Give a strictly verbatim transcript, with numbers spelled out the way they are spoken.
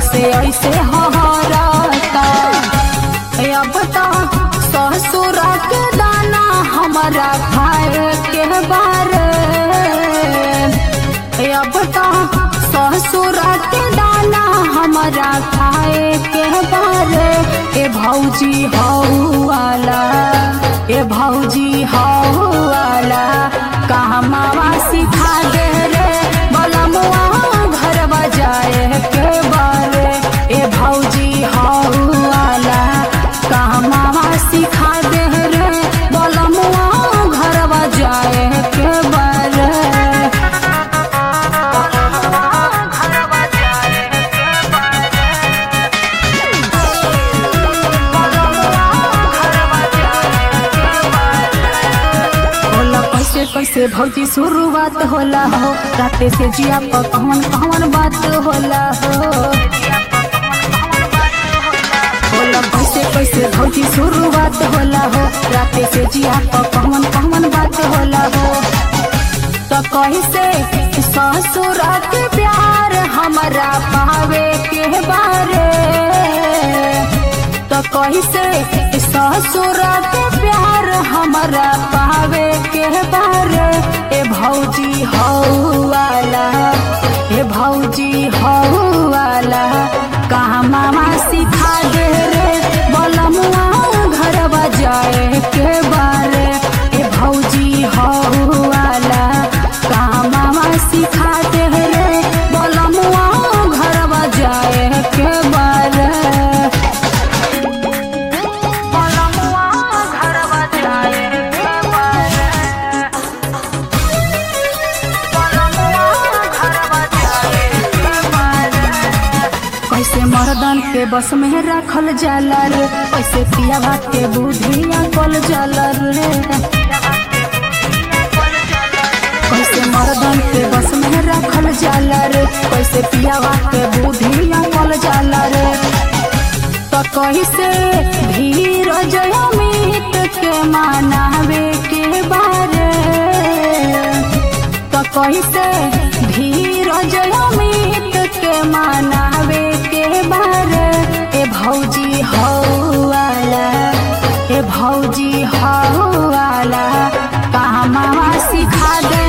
कैसे ऐसे हहरता। अब तो ससुर के दाना हमारा खाए के बारे, अब तो ससुर के दाना हमारा खाए के बारे। ए भौजी हऊ वाला, ए भौजी हऊ वाला कहाँ मावा सिखा दे रे बलमुआ घर बजाए के बारे। ए भौजी हऊ वाला कहाँ मावा सिखा दे रे बलमुआ घर बजाए के बारे। कैसे भौजी शुरुआत होला हो, राते से जिया पर कौन कौन बात होला हो। होला कैसे कैसे भौजी शुरुआत होला हो, राते से जिया पर कौन कौन बात होला हो। तो कैसे ससुर के प्यार हमारा पावे के बारे, तो कैसे ससुर के प्यार हमारा पावे के बारे। ए भौजी हऊ वाला, ए भौजी हऊ वाला कहाँ मामा सिखा दे रे बलमुआ घर बजाए के बारे। ए भौजी हऊ वाला कहाँ मामा सिखा दे रे बलमुआ घर बजाए के बारे। कैसे मर्दन के बस में रखल जाला रे, कैसे पिया भात के बुधिया कल जाला रे। कैसे मर्दन के बस में रखल जाला रे, कैसे पिया भात के बुधिया कल जाला रे। तो कैसे धीरज अमित के मनावे के बारे, तो कैसे धीरज अमित के मनावे के बारे। ए भौजी हऊ वाला, ए भौजी हऊ वाला कहाँ मामा सिखा दे